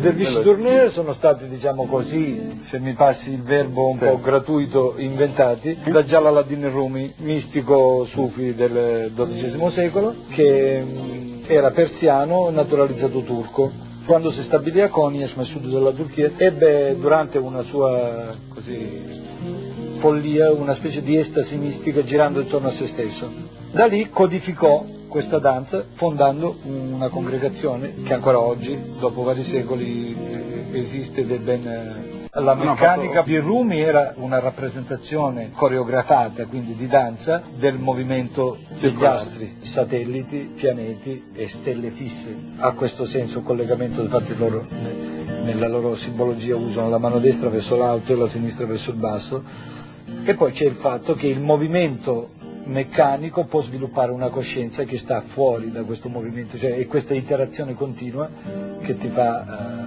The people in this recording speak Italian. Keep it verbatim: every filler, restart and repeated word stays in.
dervish tourneur sono stati, diciamo così, se mi passi il verbo un sì. po' gratuito, inventati da Jalaluddin Rumi, mistico sufi del dodicesimo secolo, che era persiano naturalizzato turco. Quando si stabilì a Konya, nel sud della Turchia, ebbe durante una sua così follia una specie di estasi mistica girando intorno a se stesso. Da lì codificò questa danza fondando una congregazione che ancora oggi, dopo vari secoli, esiste ed è ben... La meccanica di Rumi era una rappresentazione coreografata, quindi di danza, del movimento degli astri, satelliti, pianeti e stelle fisse. Ha questo senso il collegamento, infatti loro nella loro simbologia usano la mano destra verso l'alto e la sinistra verso il basso. E poi c'è il fatto che il movimento meccanico può sviluppare una coscienza che sta fuori da questo movimento, cioè è questa interazione continua che ti fa... Uh,